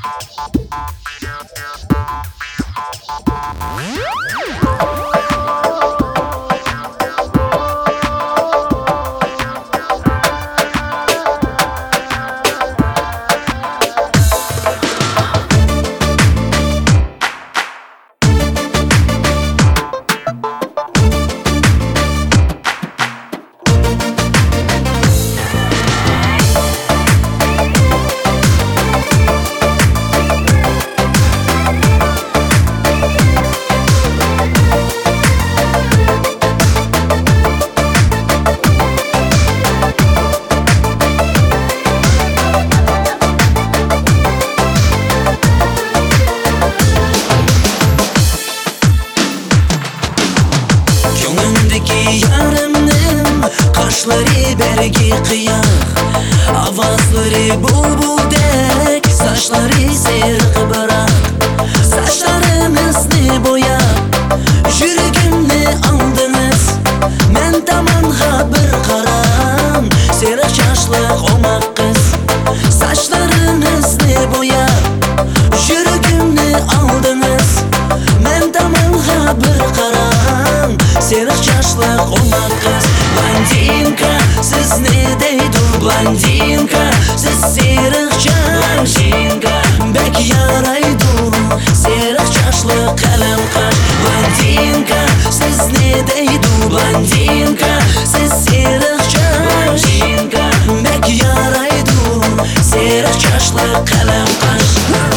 Yarimning qoshlari bergi qiyoq, ovozlari bulbuldek, sochlari seriq biroq. Sochlarimizni bo'yab, yuragimni aldingiz. Men tomonga bir qaram, seriq sochli qo'maq qiz. Sochlarimizni bo'yab, yuragimni aldingiz. Men tomonga bir qaram, seriq sochli qo'maq qiz. Blondinka, siz ne deydi blondinka? Siz seriqcha blondinka, bek yaraydi seriq sochli qalin qosh. Blondinka, siz ne deydi blondinka? Siz seriqcha blondinka, bek yaraydi seriq sochli qalin qosh.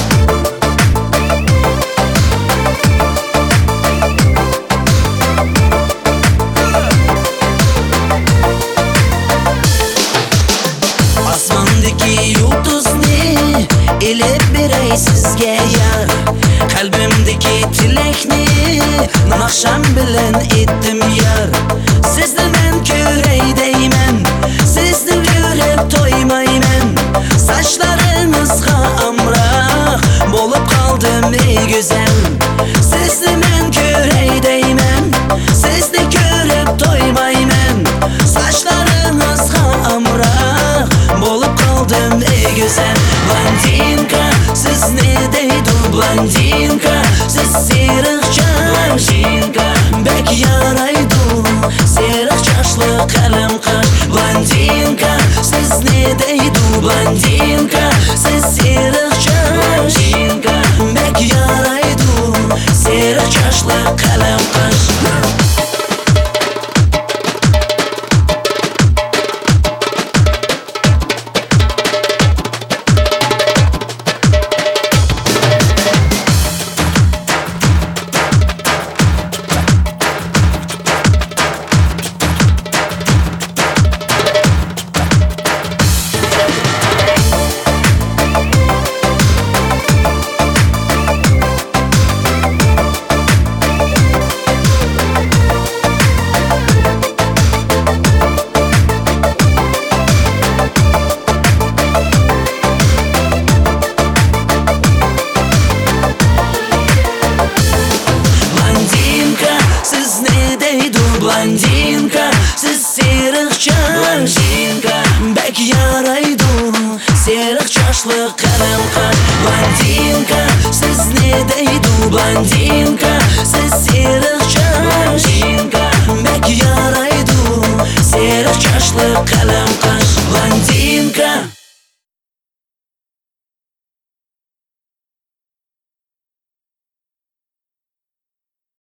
Yulduzni elib beray sizga yar, qalbimdagi tilakni naqsham bilan etdim yar. Sizni men ko'ray deyman, sizni ko'rib to'ymayman. Sochlaringizga amroq bo'lib qoldim ey go'zal. Sizni men ko'ray deyman, sizni ko'rib to'ymayman. Sochlaringizga amroq bo'lib qoldim ey go'zal. Blondinka, siz ne deydi blondinka? Siz seriqcha blondinka, bek yaraydi seriq sochli qalin qosh. Blondinka, siz ne deydi blondinka? Siz seriqcha blondinka, bek yaraydi seriq sochli qalin qosh. Blondinka, siz seriqcha blondinka, bek yaraydi seriq sochli qalin qosh. Blondinka, siz ne deydi blondinka? Siz seriqcha blondinka, bek yaraydi seriq sochli qalin qosh. Blondinka.